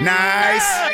Nice.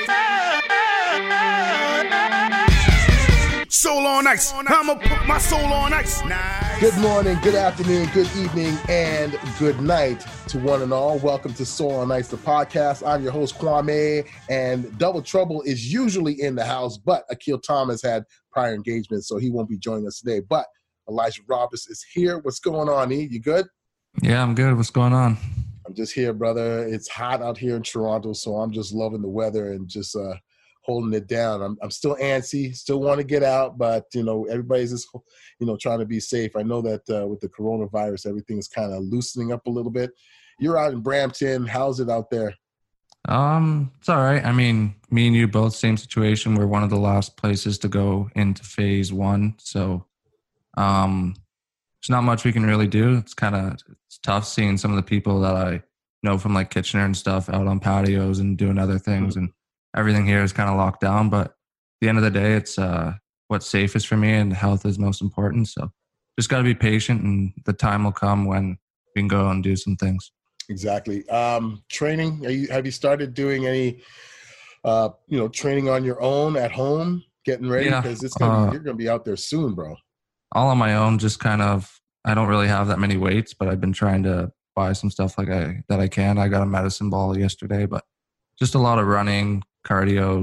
Soul on ice. I'ma put my soul on ice. Nice. Good morning, good afternoon, good evening, and good night to one and all. Welcome to Soul on Ice, the podcast. I'm your host, Kwame, and Double Trouble is usually in the house, but Akil Thomas had prior engagements, so he won't be joining us today. But Elijah Roberts is here. What's going on, E? You good? Yeah, I'm good. What's going on? I'm just here, brother. It's hot out here in Toronto, so I'm just loving the weather and just holding it down. I'm still antsy, still want to get out, but, everybody's just, trying to be safe. I know that with the coronavirus, everything is kind of loosening up a little bit. You're out in Brampton. How's it out there? It's all right. I mean, me and you both, same situation. We're one of the last places to go into phase one. So there's not much we can really do. It's tough seeing some of the people that I know from like Kitchener and stuff out on patios and doing other things. And everything here is kind of locked down. But at the end of the day, it's what's safest for me, and health is most important. So just got to be patient, and the time will come when we can go and do some things. Exactly. Training. Have you started doing any, training on your own at home, getting ready? Because you're gonna be out there soon, bro. All on my own. Just I don't really have that many weights, but I've been trying to buy some stuff that I can. I got a medicine ball yesterday, but just a lot of running, cardio,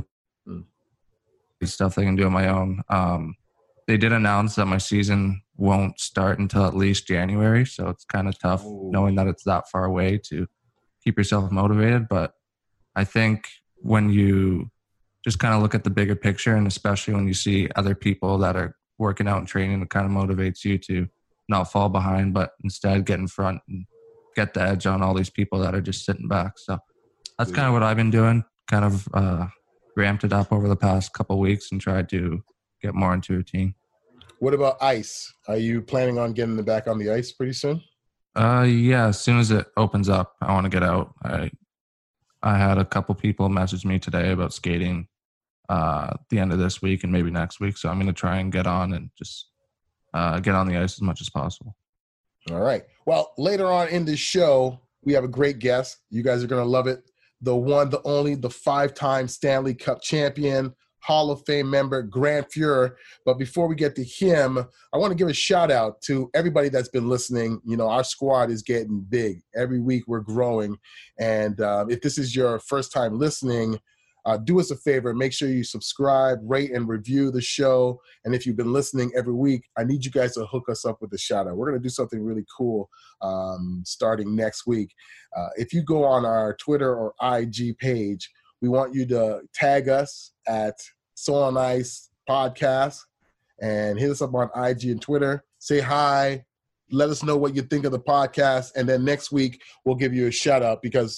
stuff I can do on my own. They did announce that my season won't start until at least January, so it's kind of tough knowing that it's that far away to keep yourself motivated. But I think when you just kind of look at the bigger picture, and especially when you see other people that are working out and training, it kind of motivates you to not fall behind, but instead get in front and get the edge on all these people that are just sitting back. So that's kind of what I've been doing, kind of ramped it up over the past couple of weeks and tried to get more into routine. What about ice? Are you planning on getting back on the ice pretty soon? Yeah, as soon as it opens up, I want to get out. I had a couple people message me today about skating the end of this week and maybe next week. So I'm going to try and get on and just get on the ice as much as possible. All right. Well, later on in the show, we have a great guest. You guys are going to love it. The one, the only, the 5-time Stanley Cup champion, Hall of Fame member, Grant Fuhr. But before we get to him, I want to give a shout out to everybody that's been listening. Our squad is getting big. Every week we're growing. And if this is your first time listening, do us a favor. Make sure you subscribe, rate, and review the show. And if you've been listening every week, I need you guys to hook us up with a shout out. We're going to do something really cool starting next week. If you go on our Twitter or IG page, we want you to tag us at Soul on Ice Podcast and hit us up on IG and Twitter. Say hi. Let us know what you think of the podcast. And then next week, we'll give you a shout out because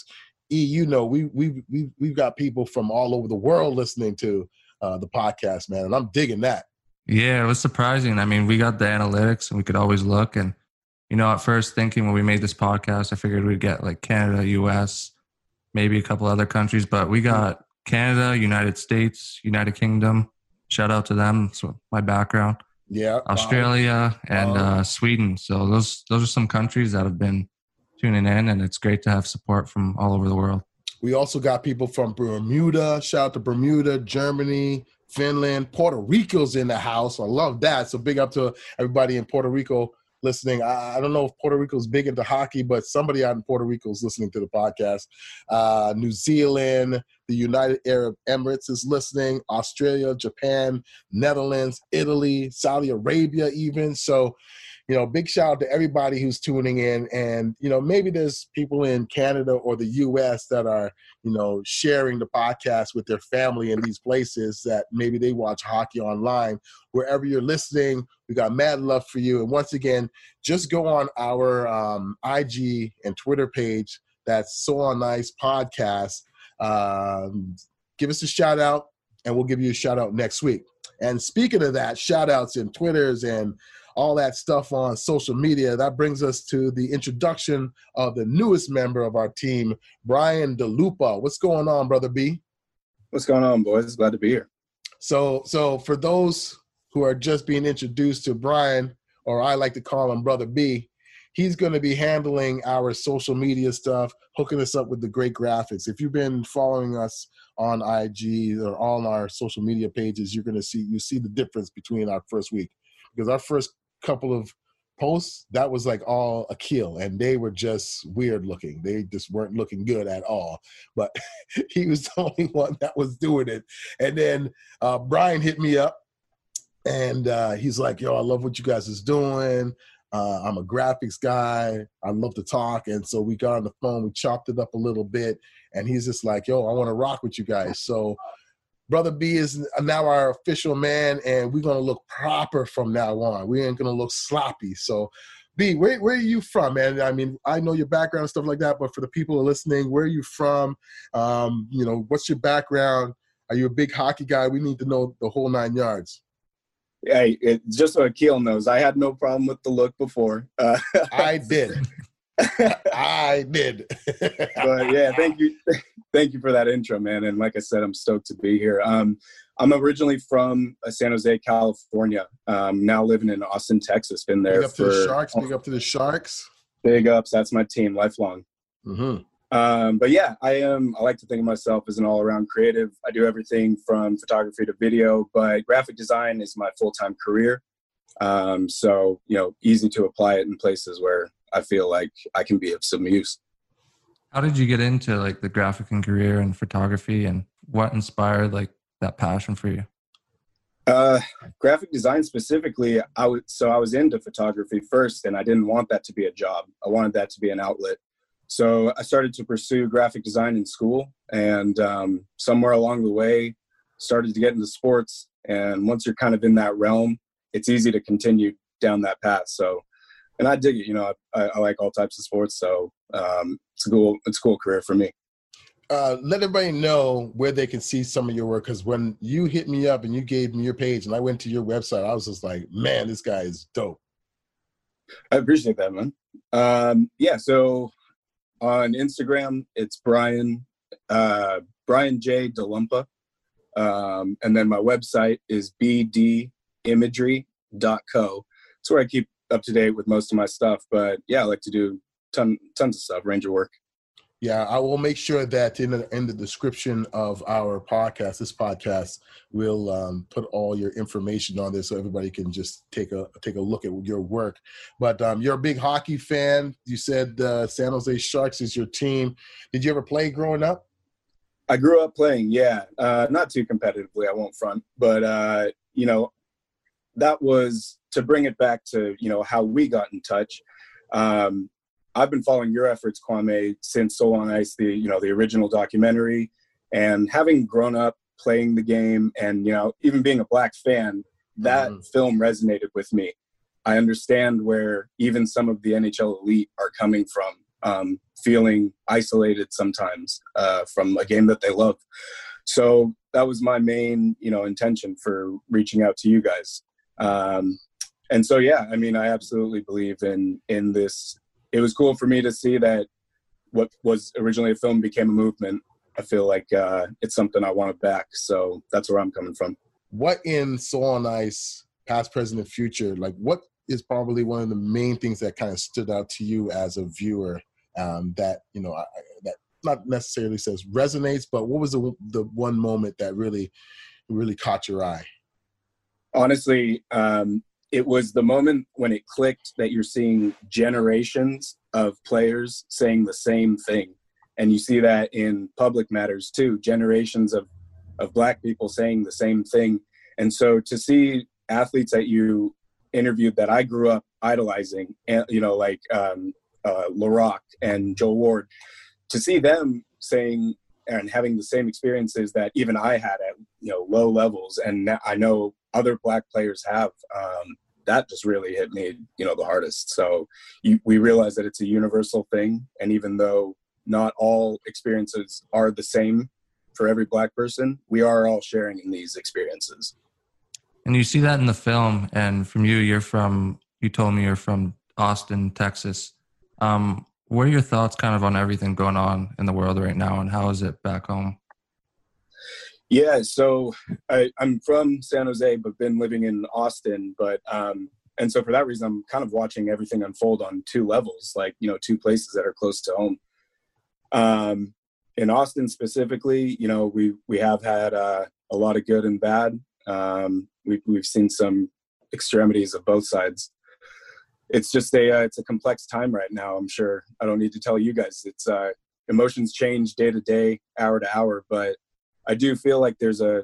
we've got people from all over the world listening to the podcast, man, and I'm digging that. Yeah, it was surprising. I mean, we got the analytics, and we could always look. And at first, thinking when we made this podcast, I figured we'd get like Canada, U.S., maybe a couple other countries, but we got Canada, United States, United Kingdom. Shout out to them. That's my background. Yeah, Australia and Sweden. So those are some countries that have been tuning in, and it's great to have support from all over the world. We also got people from Bermuda. Shout out to Bermuda, Germany, Finland, Puerto Rico's in the house. I love that. So big up to everybody in Puerto Rico listening. I don't know if Puerto Rico's big into hockey, but somebody out in Puerto Rico is listening to the podcast. New Zealand, the United Arab Emirates is listening, Australia, Japan, Netherlands, Italy, Saudi Arabia even. So big shout out to everybody who's tuning in. And, maybe there's people in Canada or the U.S. that are, sharing the podcast with their family in these places that maybe they watch hockey online. Wherever you're listening, we got mad love for you. And once again, just go on our IG and Twitter page. That's Soul on Ice Podcast. Give us a shout out, and we'll give you a shout out next week. And speaking of that, shout outs and Twitters and all that stuff on social media, that brings us to the introduction of the newest member of our team, Brian DeLupa. What's going on, Brother B? What's going on, boys? Glad to be here. So for those who are just being introduced to Brian, or I like to call him Brother B, he's going to be handling our social media stuff, hooking us up with the great graphics. If you've been following us on IG or on our social media pages, you're going to see the difference between our first week, because our first couple of posts, that was like all Akil, and they were just weird looking. They just weren't looking good at all. But he was the only one that was doing it. And then Brian hit me up, and he's like, yo, I love what you guys is doing. I'm a graphics guy. I love to talk. And so we got on the phone, we chopped it up a little bit, and he's just like, yo, I want to rock with you guys. So Brother B is now our official man, and we're going to look proper from now on. We ain't going to look sloppy. So, B, where are you from, man? I mean, I know your background and stuff like that, but for the people who are listening, where are you from? What's your background? Are you a big hockey guy? We need to know the whole 9 yards. Hey, just so Akil knows, I had no problem with the look before. I did. I did. But yeah, thank you for that intro, man. And like I said, I'm stoked to be here. I'm originally from San Jose, California. Now living in Austin, Texas. Been there Big up to the Sharks. Big up to the Sharks. Big ups. That's my team, lifelong. Mm-hmm. But yeah, I like to think of myself as an all-around creative. I do everything from photography to video, but graphic design is my full-time career. So easy to apply it in places where I feel like I can be of some use. How did you get into like the graphic and career and photography, and what inspired like that passion for you? Graphic design specifically, I was into photography first, and I didn't want that to be a job. I wanted that to be an outlet. So I started to pursue graphic design in school, and somewhere along the way started to get into sports. And once you're kind of in that realm, it's easy to continue down that path. So, and I dig it. I like all types of sports. So it's a cool career for me. Let everybody know where they can see some of your work, because when you hit me up and you gave me your page and I went to your website, I was just like, man, this guy is dope. I appreciate that, man. So on Instagram, it's Brian J. DeLumpa. And then my website is bdimagery.co. It's where I keep up to date with most of my stuff. But yeah, I like to do tons of stuff, Ranger work. Yeah, I will make sure that in the description of our podcast, this podcast, we'll put all your information on there so everybody can just take a look at your work. But you're a big hockey fan. You said San Jose Sharks is your team. Did you ever play growing up? I grew up playing, yeah. Not too competitively, I won't front. But, that was to bring it back to, how we got in touch. I've been following your efforts, Kwame, since Soul on Ice, the original documentary, and having grown up playing the game and, even being a Black fan, that film resonated with me. I understand where even some of the NHL elite are coming from, feeling isolated sometimes from a game that they love. So that was my main, intention for reaching out to you guys. And so, yeah, I mean, I absolutely believe in this. It was cool for me to see that what was originally a film became a movement. I feel like it's something I want to back. So that's where I'm coming from. What in Soul on Ice, past, present, and future, like what is probably one of the main things that kind of stood out to you as a viewer that not necessarily says resonates, but what was the one moment that really caught your eye? Honestly, it was the moment when it clicked that you're seeing generations of players saying the same thing. And you see that in public matters too, generations of Black people saying the same thing. And so to see athletes that you interviewed that I grew up idolizing, like LaRock and Joe Ward, to see them saying and having the same experiences that even I had at low levels, and I know other Black players have, that just really hit me the hardest. So we realize that it's a universal thing, and even though not all experiences are the same for every Black person, we are all sharing in these experiences. And you see that in the film. And from you told me you're from Austin, Texas. What are your thoughts kind of on everything going on in the world right now, and how is it back home? Yeah, so I'm from San Jose, but been living in Austin. But And so for that reason, I'm kind of watching everything unfold on two levels, like, you know, two places that are close to home. In Austin specifically, you know, we have had a lot of good and bad. We've seen some extremities of both sides. It's just it's a complex time right now. I'm sure I don't need to tell you guys. It's emotions change day to day, hour to hour, but I do feel like there's a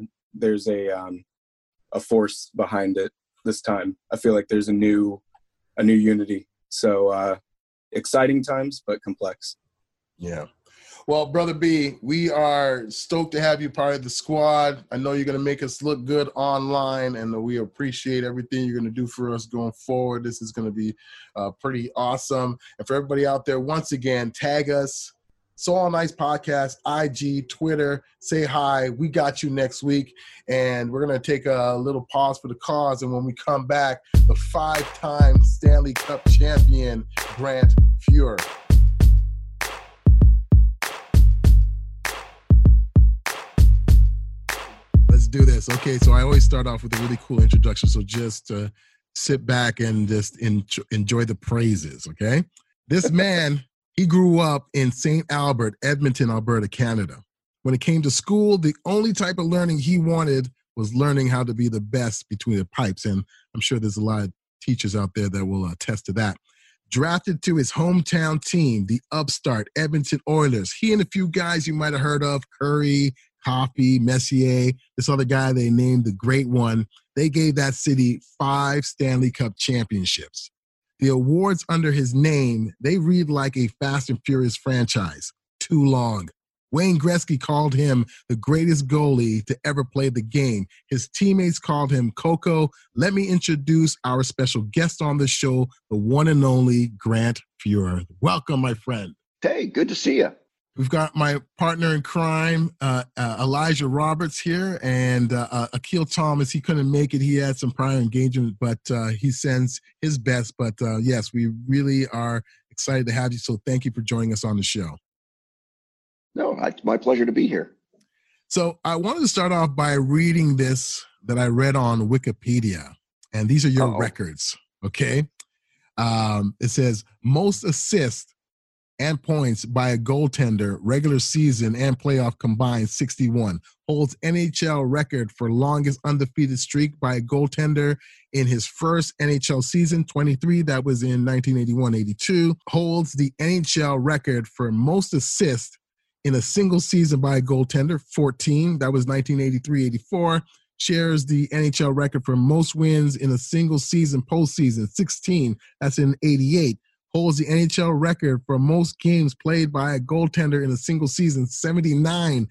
force behind it this time. I feel like there's a new unity. So exciting times, but complex. Yeah. Well, Brother B, we are stoked to have you part of the squad. I know you're going to make us look good online, and we appreciate everything you're going to do for us going forward. This is going to be pretty awesome. And for everybody out there, once again, tag us, So All Nice Podcast, IG, Twitter, say hi. We got you next week. And we're going to take a little pause for the cause. And when we come back, the 5-time Stanley Cup champion, Grant Fuhr. Let's do this. Okay, so I always start off with a really cool introduction. So just sit back and just enjoy the praises, okay? This man, he grew up in St. Albert, Edmonton, Alberta, Canada. When it came to school, the only type of learning he wanted was learning how to be the best between the pipes. And I'm sure there's a lot of teachers out there that will attest to that. Drafted to his hometown team, the upstart Edmonton Oilers. He and a few guys you might have heard of, Curry, Coffey, Messier, this other guy they named the Great One. They gave that city 5 Stanley Cup championships. The awards under his name, they read like a Fast and Furious franchise. Too long. Wayne Gretzky called him the greatest goalie to ever play the game. His teammates called him Coco. Let me introduce our special guest on the show, the one and only Grant Fuhr. Welcome, my friend. Hey, good to see you. We've got my partner in crime, Elijah Roberts here, and Akil Thomas. He couldn't make it. He had some prior engagement, but he sends his best. But yes, we really are excited to have you. So thank you for joining us on the show. No, it's my pleasure to be here. So I wanted to start off by reading this that I read on Wikipedia, and these are your records, okay? It says, most assists and points by a goaltender, regular season and playoff combined, 61. Holds NHL record for longest undefeated streak by a goaltender in his first NHL season, 23. That was in 1981-82. Holds the NHL record for most assists in a single season by a goaltender, 14. That was 1983-84. Shares the NHL record for most wins in a single season postseason, 16. That's in 88. Holds the NHL record for most games played by a goaltender in a single season, 79,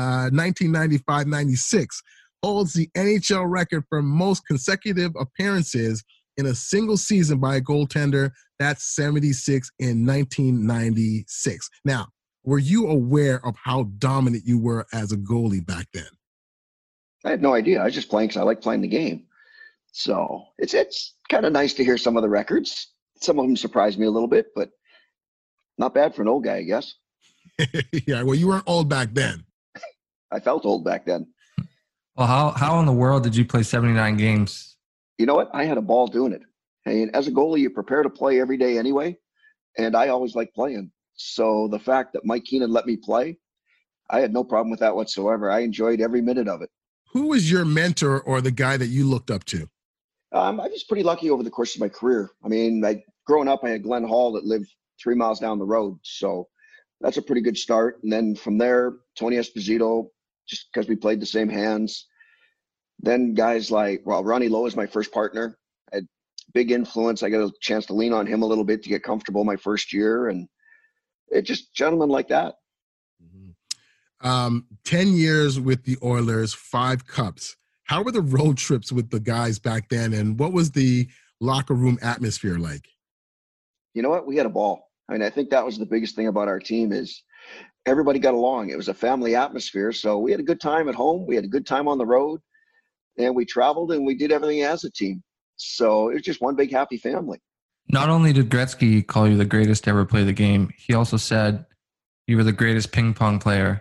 1995-96. Holds the NHL record for most consecutive appearances in a single season by a goaltender, that's 76 in 1996. Now, were you aware of how dominant you were as a goalie back then? I had no idea. I was just playing because I like playing the game. So it's kind of nice to hear some of the records. Some of them surprised me a little bit, but not bad for an old guy, I guess. Yeah, well, you weren't old back then. I felt old back then. Well, how in the world did you play 79 games? You know what? I had a ball doing it. And as a goalie, you prepare to play every day anyway, and I always like playing. So the fact that Mike Keenan let me play, I had no problem with that whatsoever. I enjoyed every minute of it. Who was your mentor or the guy that you looked up to? I was pretty lucky over the course of my career. I mean, growing up, I had Glenn Hall that lived 3 miles down the road. So that's a pretty good start. And then from there, Tony Esposito, just because we played the same hands. Then guys like, Ronnie Lowe is my first partner. I had big influence. I got a chance to lean on him a little bit to get comfortable my first year. And it just gentlemen like that. 10 years with the Oilers, 5 cups. How were the road trips with the guys back then, and what was the locker room atmosphere like? You know what? We had a ball. I mean, I think that was the biggest thing about our team is everybody got along. It was a family atmosphere, so we had a good time at home. We had a good time on the road, and we traveled, and we did everything as a team. So it was just one big happy family. Not only did Gretzky call you the greatest to ever play the game, he also said you were the greatest ping pong player.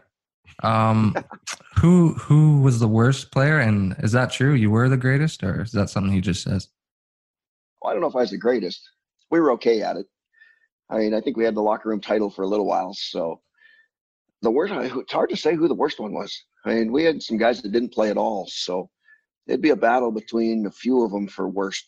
Who was the worst player, and is that true? You were the greatest, or is that something he just says? Well, I don't know if I was the greatest. We were okay at it. I mean, I think we had the locker room title for a little while. So the worst, it's hard to say who the worst one was. I mean, we had some guys that didn't play at all. So it'd be a battle between a few of them for worst.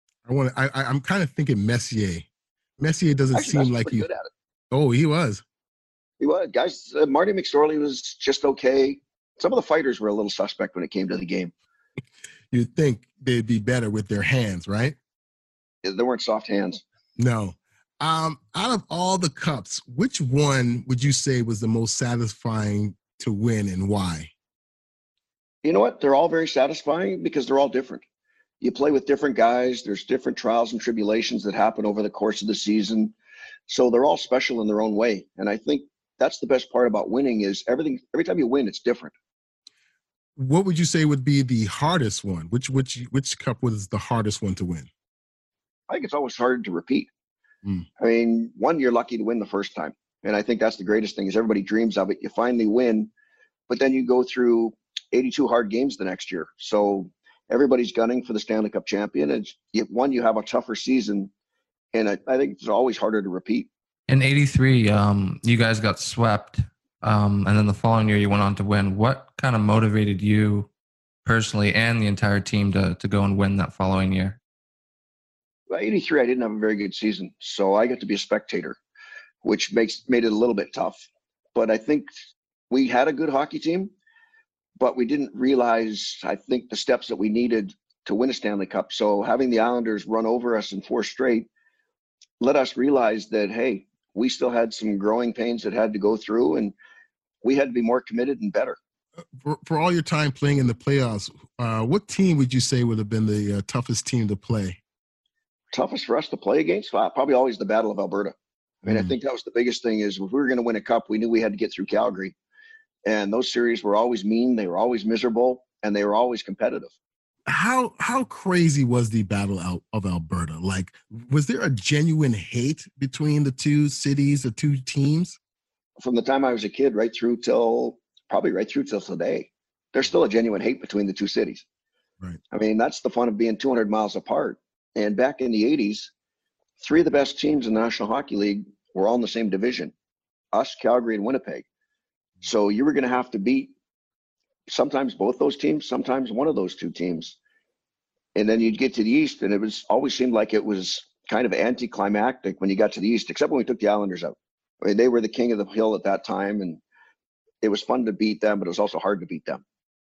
I'm kind of thinking Messier. Messier doesn't Actually, seem like pretty good at it. Oh, he was. He was. Guys, Marty McSorley was just okay. Some of the fighters were a little suspect when it came to the game. You'd think they'd be better with their hands, right? There weren't soft hands. No. Out of all the cups, which one would you say was the most satisfying to win and why? You know what? They're all very satisfying because they're all different. You play with different guys. There's different trials and tribulations that happen over the course of the season. So they're all special in their own way. And I think that's the best part about winning is every time you win, it's different. What would you say would be the hardest one? Which cup was the hardest one to win? I think it's always hard to repeat. I mean, one, you're lucky to win the first time. And I think that's the greatest thing is everybody dreams of it. You finally win, but then you go through 82 hard games the next year. So everybody's gunning for the Stanley Cup champion. And you have a tougher season. And I think it's always harder to repeat. In 83, you guys got swept. And then the following year you went on to win. What kind of motivated you personally and the entire team to go and win that following year? Well, 83, I didn't have a very good season. So I got to be a spectator, which made it a little bit tough. But I think we had a good hockey team, but we didn't realize, I think, the steps that we needed to win a Stanley Cup. So having the Islanders run over us in 4 straight let us realize that, hey, we still had some growing pains that had to go through, and we had to be more committed and better. For all your time playing in the playoffs, what team would you say would have been the toughest team to play? Toughest for us to play against? Probably always the Battle of Alberta. I mean, I think that was the biggest thing is if we were going to win a cup, we knew we had to get through Calgary. And those series were always mean. They were always miserable, and they were always competitive. How crazy was the Battle of Alberta? Like, was there a genuine hate between the two cities, the two teams? From the time I was a kid right through till today, there's still a genuine hate between the two cities. Right. I mean, that's the fun of being 200 miles apart. And back in the 80s, 3 of the best teams in the National Hockey League were all in the same division, us, Calgary, and Winnipeg. So you were going to have to beat sometimes both those teams, sometimes one of those two teams. And then you'd get to the East, and it was always seemed like it was kind of anticlimactic when you got to the East, except when we took the Islanders out. I mean, they were the king of the hill at that time, and it was fun to beat them, but it was also hard to beat them.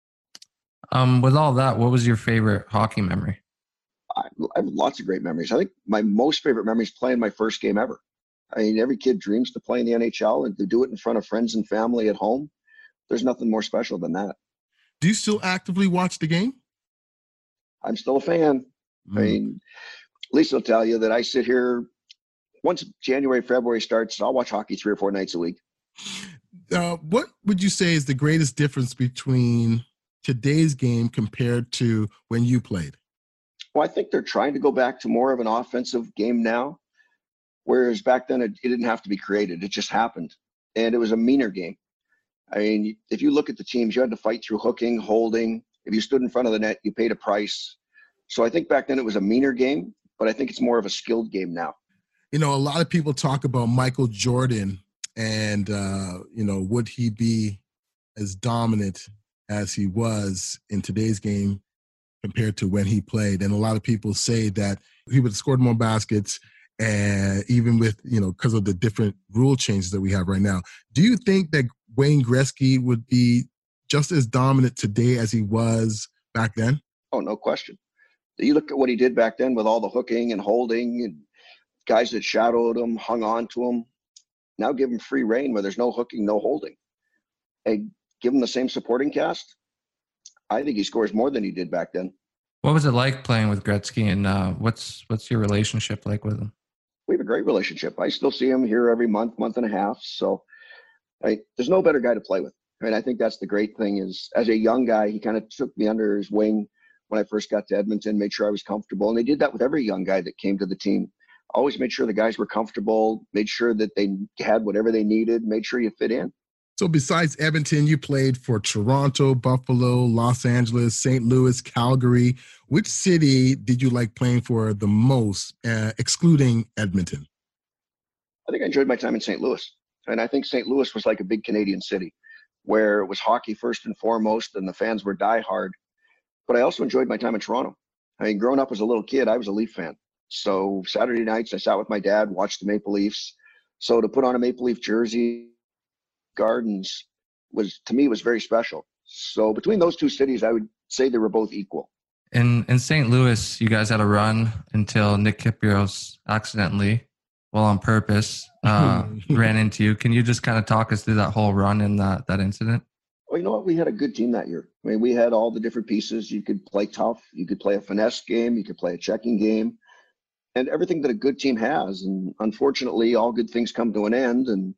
With all that, what was your favorite hockey memory? I have lots of great memories. I think my most favorite memory is playing my first game ever. I mean, every kid dreams to play in the NHL and to do it in front of friends and family at home. There's nothing more special than that. Do you still actively watch the game? I'm still a fan. I mean, Lisa will tell you that I sit here once January, February starts, I'll watch hockey 3 or 4 nights a week. What would you say is the greatest difference between today's game compared to when you played? Well, I think they're trying to go back to more of an offensive game now, whereas back then it didn't have to be created. It just happened, and it was a meaner game. I mean, if you look at the teams, you had to fight through hooking, holding. If you stood in front of the net, you paid a price. So I think back then it was a meaner game, but I think it's more of a skilled game now. You know, a lot of people talk about Michael Jordan and, would he be as dominant as he was in today's game compared to when he played? And a lot of people say that he would have scored more baskets, and even with, because of the different rule changes that we have right now. Do you think that Wayne Gretzky would be just as dominant today as he was back then? Oh, no question. You look at what he did back then with all the hooking and holding and guys that shadowed him, hung on to him. Now give him free reign where there's no hooking, no holding. Hey, give him the same supporting cast. I think he scores more than he did back then. What was it like playing with Gretzky, and what's your relationship like with him? We have a great relationship. I still see him here every month and a half. So there's no better guy to play with. I mean, I think that's the great thing is as a young guy, he kind of took me under his wing when I first got to Edmonton, made sure I was comfortable. And they did that with every young guy that came to the team. Always made sure the guys were comfortable, made sure that they had whatever they needed, made sure you fit in. So besides Edmonton, you played for Toronto, Buffalo, Los Angeles, St. Louis, Calgary. Which city did you like playing for the most, excluding Edmonton? I think I enjoyed my time in St. Louis. And I think St. Louis was like a big Canadian city where it was hockey first and foremost, and the fans were diehard. But I also enjoyed my time in Toronto. I mean, growing up as a little kid, I was a Leaf fan. So Saturday nights, I sat with my dad, watched the Maple Leafs. So to put on a Maple Leaf jersey, Gardens was, to me, was very special. So between those two cities, I would say they were both equal. In St. Louis, you guys had a run until Nick Kypreos accidentally, well, on purpose, ran into you. Can you just kind of talk us through that whole run and that incident? Well, you know what? We had a good team that year. I mean, we had all the different pieces. You could play tough. You could play a finesse game. You could play a checking game. And everything that a good team has. And unfortunately, all good things come to an end. And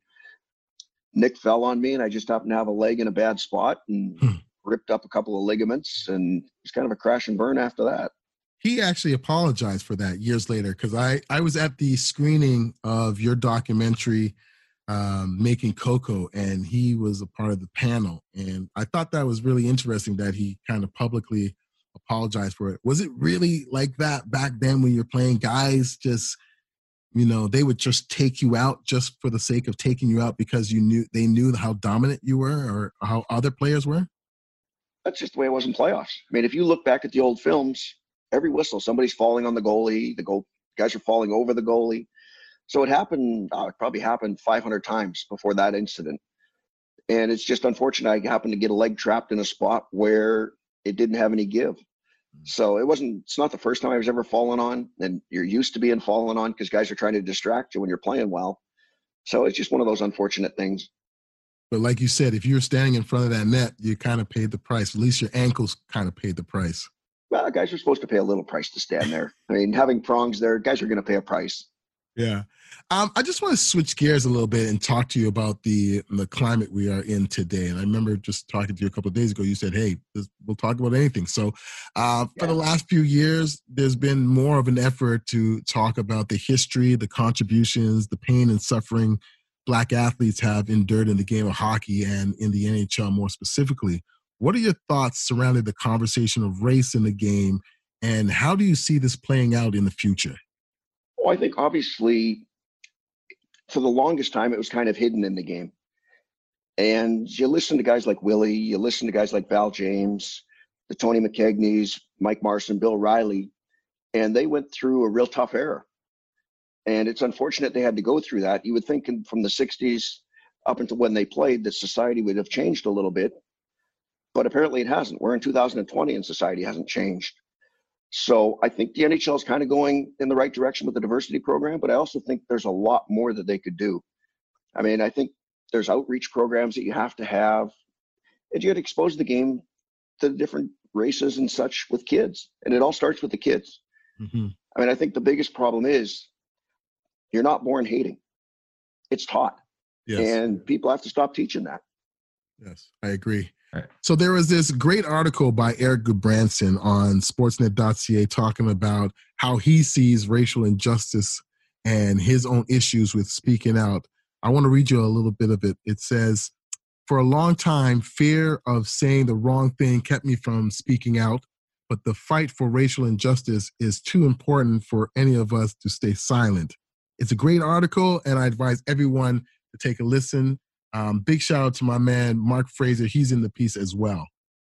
Nick fell on me, and I just happened to have a leg in a bad spot and ripped up a couple of ligaments. And it was kind of a crash and burn after that. He actually apologized for that years later, because I was at the screening of your documentary, Making Coco, and he was a part of the panel. And I thought that was really interesting that he kind of publicly apologized for it. Was it really like that back then when you're playing? Guys just, they would just take you out just for the sake of taking you out because they knew how dominant you were or how other players were? That's just the way it was in playoffs. I mean, if you look back at the old films, every whistle, somebody's falling on the goalie. Guys are falling over the goalie. So it happened, it probably happened 500 times before that incident. And it's just unfortunate I happened to get a leg trapped in a spot where it didn't have any give. So it's not the first time I was ever fallen on, and you're used to being fallen on because guys are trying to distract you when you're playing well. So it's just one of those unfortunate things. But like you said, if you're standing in front of that net, you kind of paid the price. At least your ankles kind of paid the price. Well, guys are supposed to pay a little price to stand there. I mean, having prongs there, guys are going to pay a price. Yeah. I just want to switch gears a little bit and talk to you about the climate we are in today. And I remember just talking to you a couple of days ago, you said, hey, we'll talk about anything. So for the last few years, there's been more of an effort to talk about the history, the contributions, the pain and suffering Black athletes have endured in the game of hockey and in the NHL more specifically. What are your thoughts surrounding the conversation of race in the game, and how do you see this playing out in the future? Well, I think obviously for the longest time, it was kind of hidden in the game. And you listen to guys like Willie, you listen to guys like Val James, the Tony McKegneys, Mike Marson, Bill Riley, and they went through a real tough era. And it's unfortunate they had to go through that. You would think from the 60s up until when they played that society would have changed a little bit. But apparently it hasn't. We're in 2020 and society hasn't changed. So I think the NHL is kind of going in the right direction with the diversity program, but I also think there's a lot more that they could do. I mean, I think there's outreach programs that you have to have, and you got to expose the game to the different races and such with kids. And it all starts with the kids. Mm-hmm. I mean, I think the biggest problem is you're not born hating. It's taught. Yes. And people have to stop teaching that. Yes, I agree. Right. So there was this great article by Eric Gudbranson on Sportsnet.ca talking about how he sees racial injustice and his own issues with speaking out. I want to read you a little bit of it. It says, "For a long time, fear of saying the wrong thing kept me from speaking out, but the fight for racial injustice is too important for any of us to stay silent." It's a great article, and I advise everyone to take a listen. Big shout out to my man, Mark Fraser. He's in the piece as well.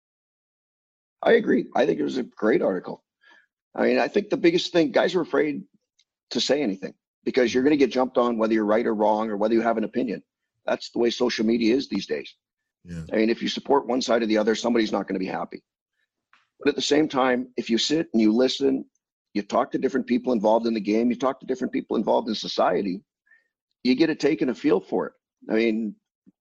I agree. I think it was a great article. I mean, I think the biggest thing, guys are afraid to say anything because you're going to get jumped on whether you're right or wrong or whether you have an opinion. That's the way social media is these days. Yeah. I mean, if you support one side or the other, somebody's not going to be happy. But at the same time, if you sit and you listen, you talk to different people involved in the game, you talk to different people involved in society, you get a take and a feel for it. I mean,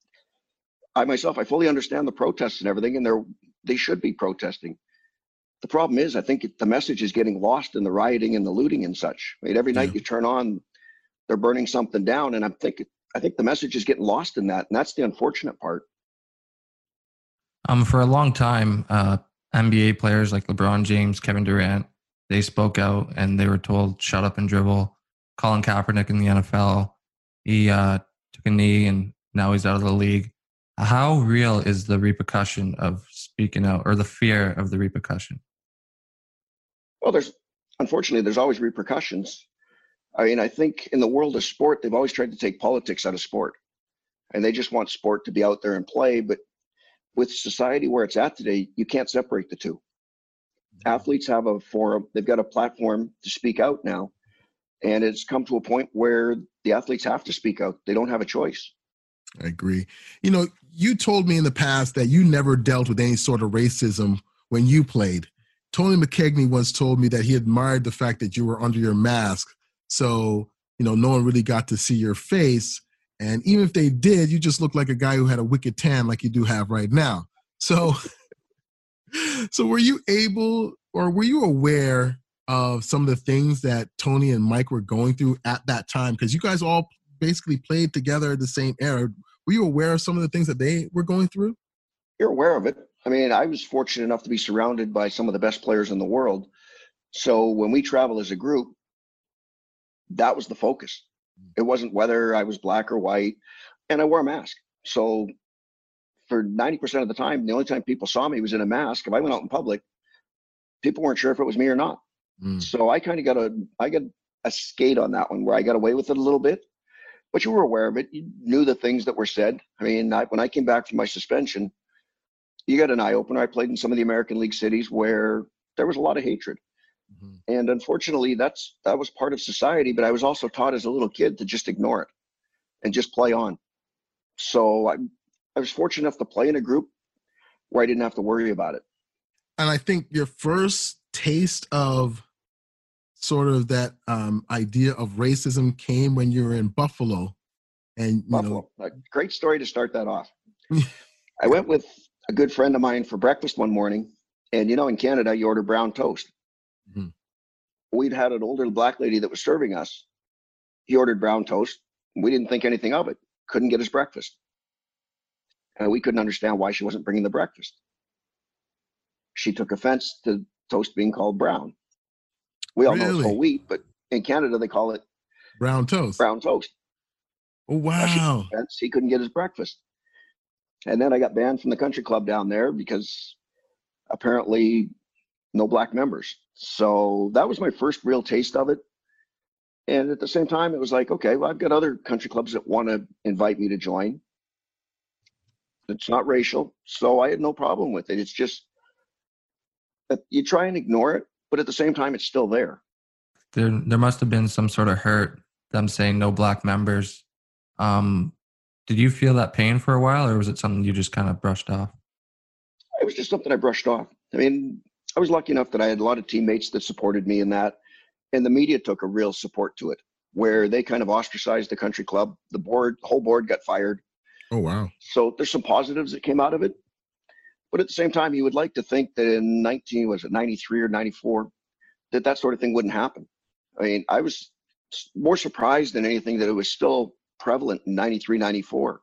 I fully understand the protests and everything, and they should be protesting. The problem is, I think the message is getting lost in the rioting and the looting and such. I mean, every night you turn on, they're burning something down, and I think the message is getting lost in that, and that's the unfortunate part. For a long time, NBA players like LeBron James, Kevin Durant, they spoke out and they were told, shut up and dribble. Colin Kaepernick in the NFL, he took a knee and now he's out of the league. How real is the repercussion of speaking out, or the fear of the repercussion? Well, unfortunately, there's always repercussions. I mean, I think in the world of sport, they've always tried to take politics out of sport, and they just want sport to be out there and play. But with society where it's at today, you can't separate the two. Athletes have a forum, they've got a platform to speak out now. And it's come to a point where the athletes have to speak out. They don't have a choice. I agree. You know, you told me in the past that you never dealt with any sort of racism when you played. Tony McKegney once told me that he admired the fact that you were under your mask. So, you know, no one really got to see your face. And even if they did, you just looked like a guy who had a wicked tan like you do have right now. So, so were you able, or were you aware of some of the things that Tony and Mike were going through at that time? Because you guys all basically played together at the same era. Were you aware of some of the things that they were going through? You're aware of it. I mean, I was fortunate enough to be surrounded by some of the best players in the world. So when we travel as a group, that was the focus. It wasn't whether I was black or white, and I wore a mask. So for 90% of the time, the only time people saw me was in a mask. If I went out in public, people weren't sure if it was me or not. So I kind of got a skate on that one where I got away with it a little bit, but you were aware of it. You knew the things that were said. I mean, when I came back from my suspension, you got an eye opener. I played in some of the American League cities where there was a lot of hatred. And unfortunately, that was part of society, but I was also taught as a little kid to just ignore it and just play on. So I was fortunate enough to play in a group where I didn't have to worry about it. And I think your first taste of sort of that idea of racism came when you were in Buffalo. And Buffalo, a great story to start that off. I went with a good friend of mine for breakfast one morning, and in Canada you order brown toast. We'd had an older black lady that was serving us. He ordered brown toast. We didn't think anything of it. Couldn't get his breakfast, and we couldn't understand why she wasn't bringing the breakfast. She took offense to toast being called brown. We all know it's whole wheat, but in Canada they call it brown toast. Brown toast. Oh, wow. He couldn't get his breakfast. And then I got banned from the country club down there because apparently no black members. So that was my first real taste of it. And at the same time, it was like, okay, well, I've got other country clubs that want to invite me to join. It's not racial, so I had no problem with it. It's just that you try and ignore it, but at the same time, it's still there. There must have been some sort of hurt, them saying no black members. Did you feel that pain for a while, or was it something you just kind of brushed off? It was just something I brushed off. I mean, I was lucky enough that I had a lot of teammates that supported me in that, and the media took a real support to it, where they kind of ostracized the country club. The whole board got fired. Oh, wow. So there's some positives that came out of it. But at the same time, you would like to think that in 93 or 94, that sort of thing wouldn't happen. I mean, I was more surprised than anything that it was still prevalent in 93, 94.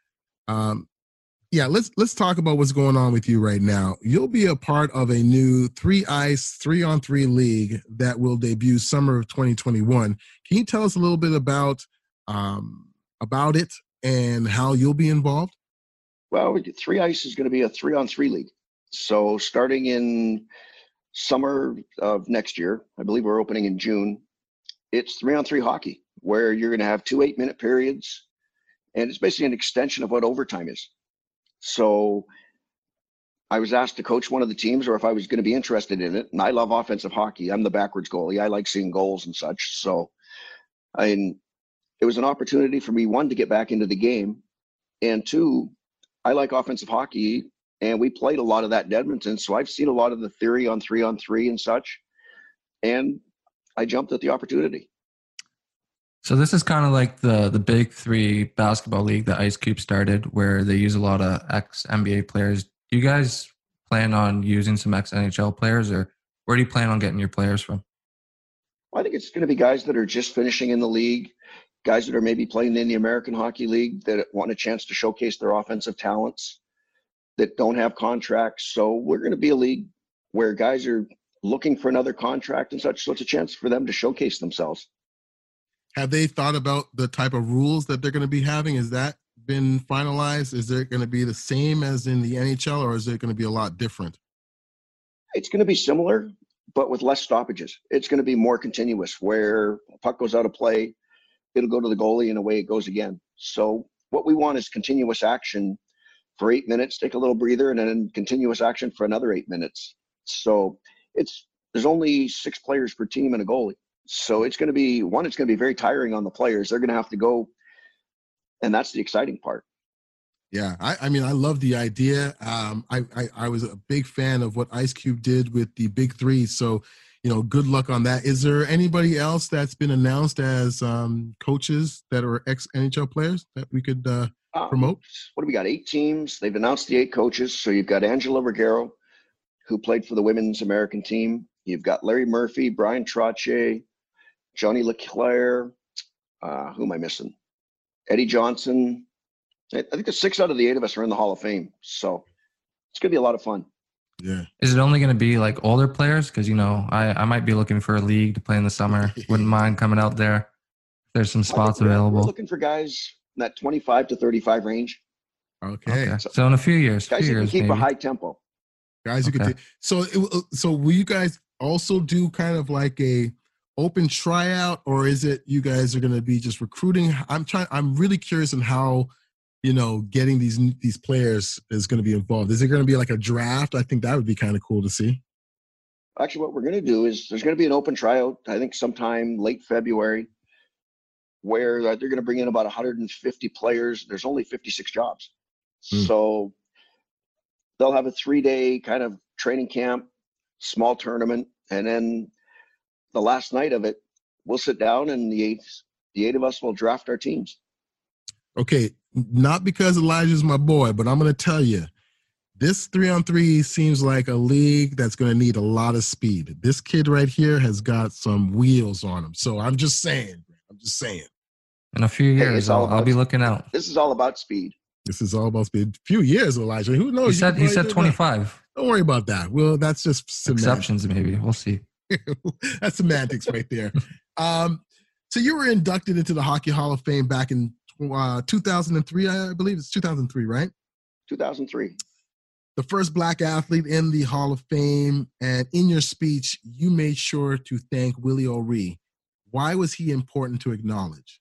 Yeah, let's talk about what's going on with you right now. You'll be a part of a new 3-ice 3-on-3 league that will debut summer of 2021. Can you tell us a little bit about it and how you'll be involved? Well, 3-ice is going to be a 3-on-3 league. So starting in summer of next year, I believe we're opening in June, it's 3-on-3 hockey, where you're going to have 2 8-minute periods, and it's basically an extension of what overtime is. So I was asked to coach one of the teams, or if I was going to be interested in it, and I love offensive hockey. I'm the backwards goalie. I like seeing goals and such. So it was an opportunity for me, one, to get back into the game, and two, I like offensive hockey, and we played a lot of that in Edmonton, so I've seen a lot of the theory on 3-on-3 and such, and I jumped at the opportunity. So this is kind of like the Big Three basketball league that Ice Cube started, where they use a lot of ex-NBA players. Do you guys plan on using some ex-NHL players, or where do you plan on getting your players from? Well, I think it's going to be guys that are just finishing in the league, guys that are maybe playing in the American Hockey League that want a chance to showcase their offensive talents, that don't have contracts. So we're going to be a league where guys are looking for another contract and such, so it's a chance for them to showcase themselves. Have they thought about the type of rules that they're going to be having? Is that been finalized? Is it going to be the same as in the NHL, or is it going to be a lot different? It's going to be similar, but with less stoppages. It's going to be more continuous, where a puck goes out of play, it'll go to the goalie, and away it goes again. So what we want is continuous action for 8 minutes, take a little breather, and then continuous action for another 8 minutes. So there's only 6 players per team and a goalie. So it's going to be very tiring on the players. They're going to have to go, and that's the exciting part. Yeah, I mean, I love the idea. I was a big fan of what Ice Cube did with the Big Three. So, good luck on that. Is there anybody else that's been announced as coaches that are ex-NHL players that we could promote? What do we got? 8 teams. They've announced the 8 coaches. So you've got Angela Ruggiero, who played for the women's American team. You've got Larry Murphy, Brian Trottier, Johnny Leclerc. Who am I missing? Eddie Johnson. I think the 6 out of the 8 of us are in the Hall of Fame. So it's going to be a lot of fun. Yeah. Is it only going to be like older players? Because, I might be looking for a league to play in the summer. Wouldn't mind coming out there. There's some spots available. We're looking for guys in that 25 to 35 range. Okay. So in a few years. Guys who can keep a high tempo. Guys who can. So will you guys also do kind of like a open tryout, or is it you guys are going to be just recruiting? I'm really curious on how getting these players is going to be involved. Is it going to be like a draft? I think that would be kind of cool to see. Actually, what we're going to do is there's going to be an open tryout, I think sometime late February, where they're going to bring in about 150 players. There's only 56 jobs. So they'll have a 3-day kind of training camp, small tournament, and then the last night of it, we'll sit down and the eight of us will draft our teams. Okay, not because Elijah's my boy, but I'm going to tell you, this 3-on-3 seems like a league that's going to need a lot of speed. This kid right here has got some wheels on him. So I'm just saying. In a few years, I'll be looking out. This is all about speed. This is all about speed. A few years, Elijah. Who knows? He said 25. Don't worry about that. Well, that's just semantics. Exceptions, maybe. We'll see. That's semantics right there. So you were inducted into the Hockey Hall of Fame back in 2003, I believe. It's 2003, right? 2003. The first Black athlete in the Hall of Fame. And in your speech, you made sure to thank Willie O'Ree. Why was he important to acknowledge?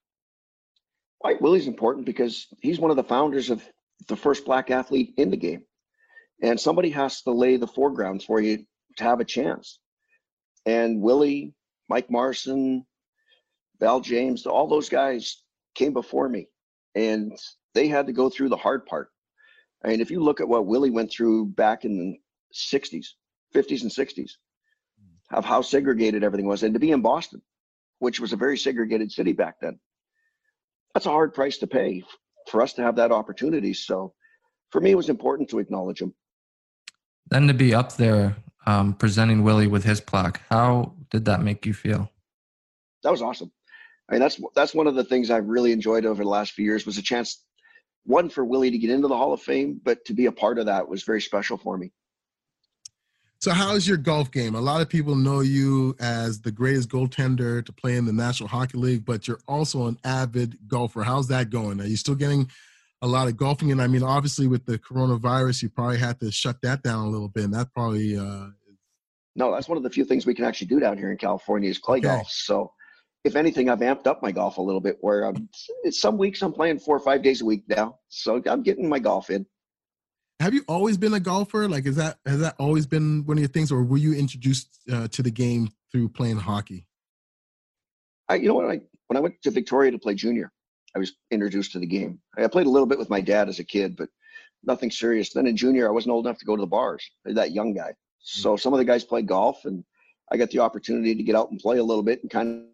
Why Willie's important because he's one of the founders of the first Black athlete in the game. And somebody has to lay the foreground for you to have a chance. And Willie, Mike Marson, Val James, all those guys came before me. And they had to go through the hard part. I mean, if you look at what Willie went through back in the 60s, 50s and 60s, of how segregated everything was, and to be in Boston, which was a very segregated city back then, that's a hard price to pay for us to have that opportunity. So for me, it was important to acknowledge him. Then to be up there presenting Willie with his plaque, how did that make you feel? That was awesome. I mean, that's one of the things I've really enjoyed over the last few years was a chance, one, for Willie to get into the Hall of Fame, but to be a part of that was very special for me. So how's your golf game? A lot of people know you as the greatest goaltender to play in the National Hockey League, but you're also an avid golfer. How's that going? Are you still getting a lot of golfing? And I mean, obviously with the coronavirus, you probably had to shut that down a little bit. And that probably No, that's one of the few things we can actually do down here in California is clay golf. So if anything, I've amped up my golf a little bit where some weeks I'm playing 4 or 5 days a week now. So I'm getting my golf in. Have you always been a golfer? Like, has that always been one of your things, or were you introduced to the game through playing hockey? When I went to Victoria to play junior, I was introduced to the game. I played a little bit with my dad as a kid, but nothing serious. Then in junior, I wasn't old enough to go to the bars. I was that young guy. So some of the guys played golf, and I got the opportunity to get out and play a little bit. And kind of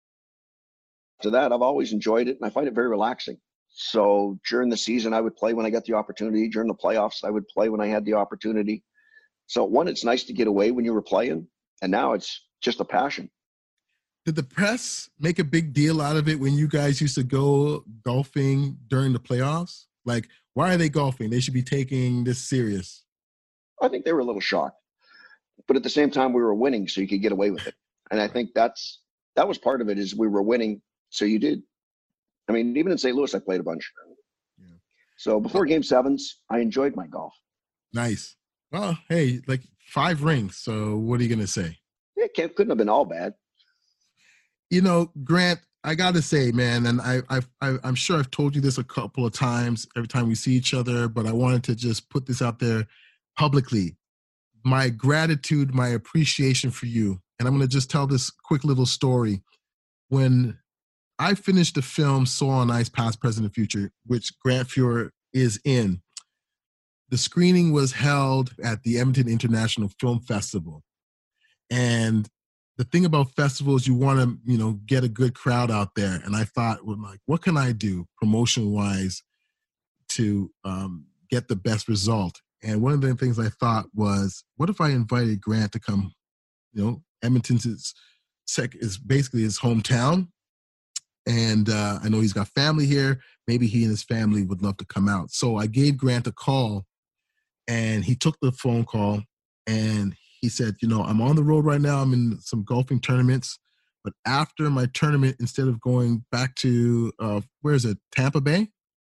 to that, I've always enjoyed it, and I find it very relaxing. So during the season, I would play when I got the opportunity. During the playoffs, I would play when I had the opportunity. So one, it's nice to get away when you were playing, and now it's just a passion. Did the press make a big deal out of it when you guys used to go golfing during the playoffs? Like, why are they golfing? They should be taking this serious. I think they were a little shocked. But at the same time, we were winning, so you could get away with it. And I think that was part of it, is we were winning, so you did. I mean, even in St. Louis, I played a bunch. So before Game 7s, I enjoyed my golf. Nice. Well, hey, like 5 rings. So what are you gonna say? It couldn't have been all bad. You know, Grant, I got to say, man, and I'm sure I've told you this a couple of times every time we see each other, but I wanted to just put this out there publicly. My gratitude, my appreciation for you. And I'm going to just tell this quick little story. When I finished the film Soul on Ice, Past, Present, and Future, which Grant Fuhr is in, the screening was held at the Edmonton International Film Festival. And the thing about festivals, you want to, you know, get a good crowd out there. And I thought, well, like, what can I do promotion-wise to get the best result? And one of the things I thought was, what if I invited Grant to come? You know, Edmonton's is basically his hometown. And I know he's got family here. Maybe he and his family would love to come out. So I gave Grant a call, and he took the phone call, and he said, you know, I'm on the road right now. I'm in some golfing tournaments. But after my tournament, instead of going back to, where is it, Tampa Bay?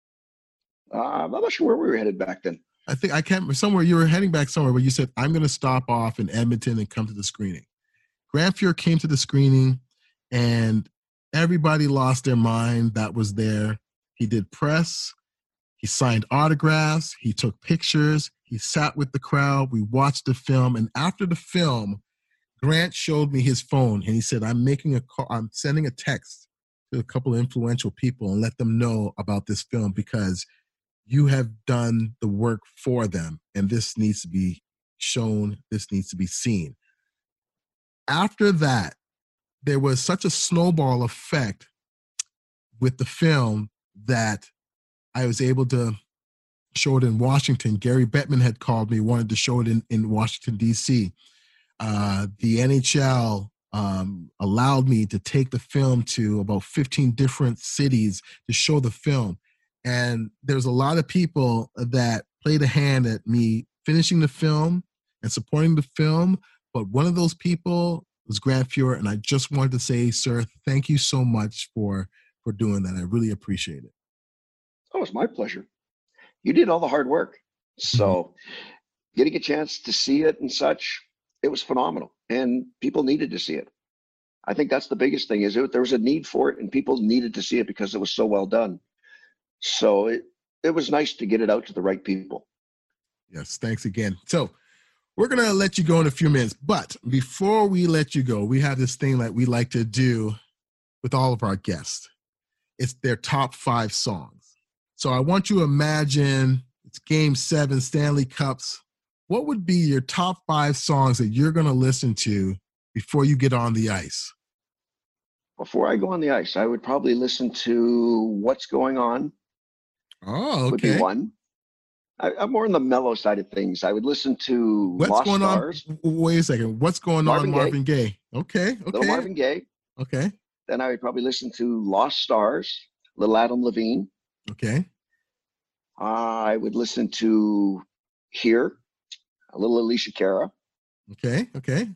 I'm not sure where we were headed back then. I think I can't remember, somewhere you were heading back somewhere, but you said, I'm going to stop off in Edmonton and come to the screening. Grant Fuhr came to the screening, and everybody lost their mind that was there. He did press. He signed autographs. He took pictures. He sat with the crowd. We watched the film. And after the film, Grant showed me his phone, and he said, I'm making a call. I'm sending a text to a couple of influential people and let them know about this film, because you have done the work for them, and this needs to be shown. This needs to be seen. After that, there was such a snowball effect with the film that I was able to show it in Washington. Gary Bettman had called me, wanted to show it in Washington, D.C. The NHL allowed me to take the film to about 15 different cities to show the film. And there's a lot of people that played a hand at me finishing the film and supporting the film. But one of those people was Grant Fuhr. And I just wanted to say, sir, thank you so much for doing that. I really appreciate it. Oh, it's my pleasure. You did all the hard work. So getting a chance to see it and such, it was phenomenal. And people needed to see it. I think that's the biggest thing, is there was a need for it, and people needed to see it because it was so well done. So it was nice to get it out to the right people. Yes, thanks again. So we're going to let you go in a few minutes. But before we let you go, we have this thing that we like to do with all of our guests. It's their top 5 songs. So I want you to imagine it's Game 7, Stanley Cups. What would be your top 5 songs that you're going to listen to before you get on the ice? Before I go on the ice, I would probably listen to What's Going On. Oh, okay. Would be one. I'm more on the mellow side of things. I would listen to What's Lost Going Stars. On? Wait a second. What's Going On, Marvin Gaye? Okay. Little Marvin Gaye. Okay. Then I would probably listen to Lost Stars, Little Adam Levine. Okay. I would listen to Here, a little Alicia Cara. Okay. Okay.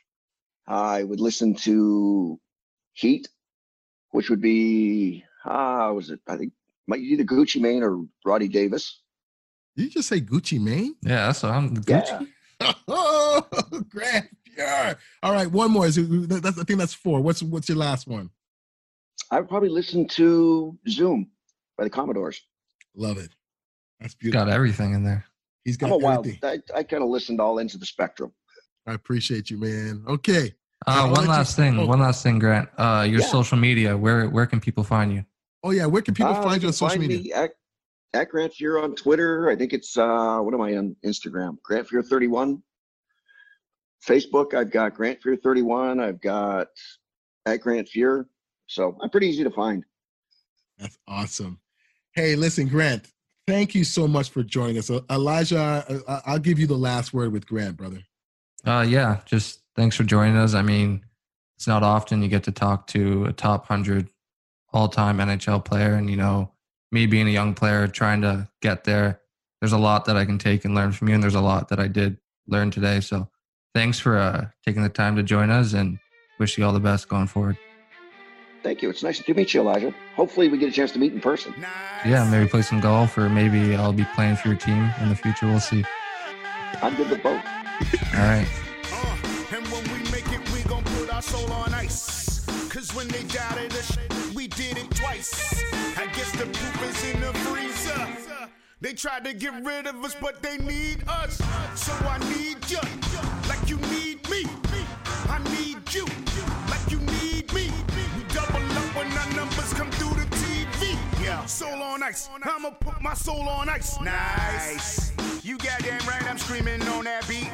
I would listen to Heat, which would be, was it? I think might be either Gucci Mane or Roddy Davis. Did you just say Gucci Mane? Yeah, that's what I'm Gucci. Yeah. Oh, Grant Fuhr. All right, one more. I think that's 4. What's your last one? I would probably listen to Zoom by the Commodores. Love it. That's He's beautiful. got everything in there. He's got I'm a wild. everything. I kind of listened all ends of the spectrum. I appreciate you, man. Okay. One last thing, Grant. Your Yeah. social media. Where can people find you? Oh yeah, where can people find You you on can social find media? me at Grant Fuhr on Twitter. I think it's what am I on Instagram? Grant Fuhr 31. Facebook, I've got Grant Fuhr 31. I've got at Grant Fuhr. So I'm pretty easy to find. That's awesome. Hey, listen, Grant, thank you so much for joining us. Elijah, I'll give you the last word with Grant, brother. Yeah, just thanks for joining us. I mean, it's not often you get to talk to a top 100 all-time NHL player, and me being a young player trying to get there, there's a lot that I can take and learn from you, and there's a lot that I did learn today. So thanks for taking the time to join us, and wish you all the best going forward. Thank you. It's nice to meet you, Elijah. Hopefully we get a chance to meet in person. Yeah, maybe play some golf, or maybe I'll be playing for your team in the future. We'll see. I'm good with both. All right. And when we make it, we gon' put our soul on ice. Cause when they doubted us, we did it twice. I guess the proof is in the freezer. They tried to get rid of us, but they need us. So I need you, like you need me. I need you, like you need me. We double up when our numbers come through the TV. Yeah, soul on ice. I'ma put my soul on ice. Nice. You goddamn right, I'm screaming on that beat.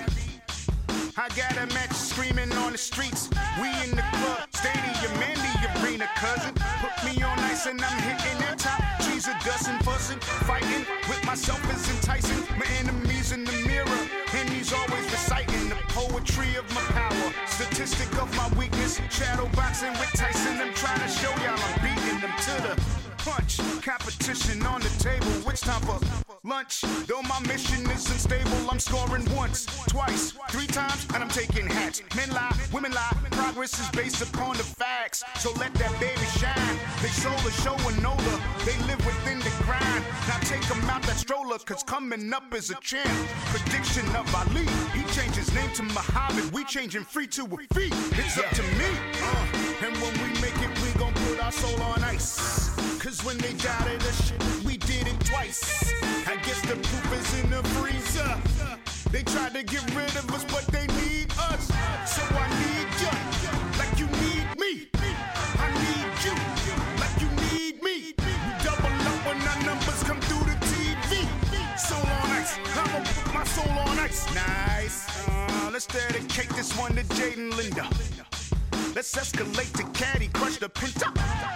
I got a match screaming on the streets. We in the club, stadium, and the arena, cousin. Put me on ice and I'm hitting that top. Trees are dusting, fussing, fighting. With myself is enticing. My enemies in the mirror, and he's always reciting the poetry of my power. Statistic of my weakness. Shadow boxing with Tyson. I'm trying to show y'all I'm beating them to the punch. Competition on the table. Which time for lunch? Though my mission isn't stable, I'm scoring once, twice, 3 times, and I'm taking hats. Men lie, women lie. Progress is based upon the facts. So let that baby shine. They soul is showing older. They live within the grind. Now take them out that stroller, cause coming up is a champ. Prediction of Ali. He changed his name to Muhammad. We changing free to a fee. It's up to me. And when we make it, we gon' put our soul on ice. Cause when they doubted us, we did it twice. I guess the proof is in the freezer. They tried to get rid of us, but they need us. So I need you, like you need me. I need you, like you need me. We double up when our numbers come through the TV. Soul on ice, I'ma put my soul on ice. Nice. Let's dedicate this one to Jaden Linda. Let's escalate to Caddy, crush the Pinto.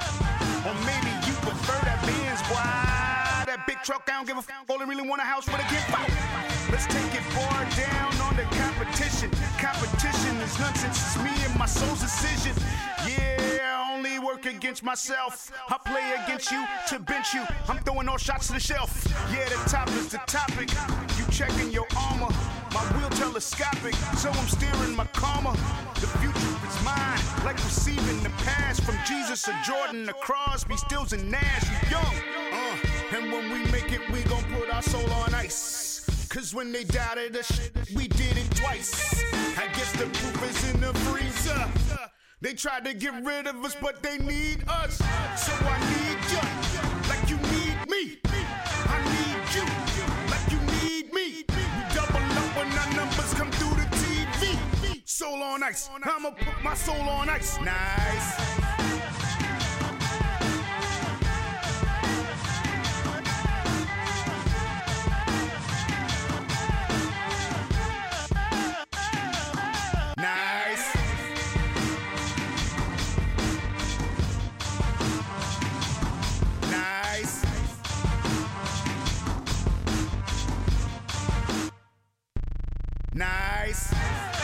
Or maybe you prefer that Benz, why? That big truck, I don't give a f***, only really want a house where they get out. Let's take it far down on the competition. Competition is nonsense, it's me and my soul's decision. Yeah, I only work against myself. I play against you to bench you. I'm throwing all shots to the shelf. Yeah, the top is the topic. You checking your armor. My wheel telescopic, so I'm steering my karma. The future is mine, like receiving the pass from Jesus or Jordan to Crosby, Stills and Nash. You young, and when we make it, we gon' put our soul on ice. Cause when they doubted us, we did it twice. I guess the proof is in the freezer. They tried to get rid of us, but they need us. So I need you, like you need me. I need you, like you need me. We double up when our numbers come through the TV. Soul on ice, I'ma put my soul on ice. Nice. Nice.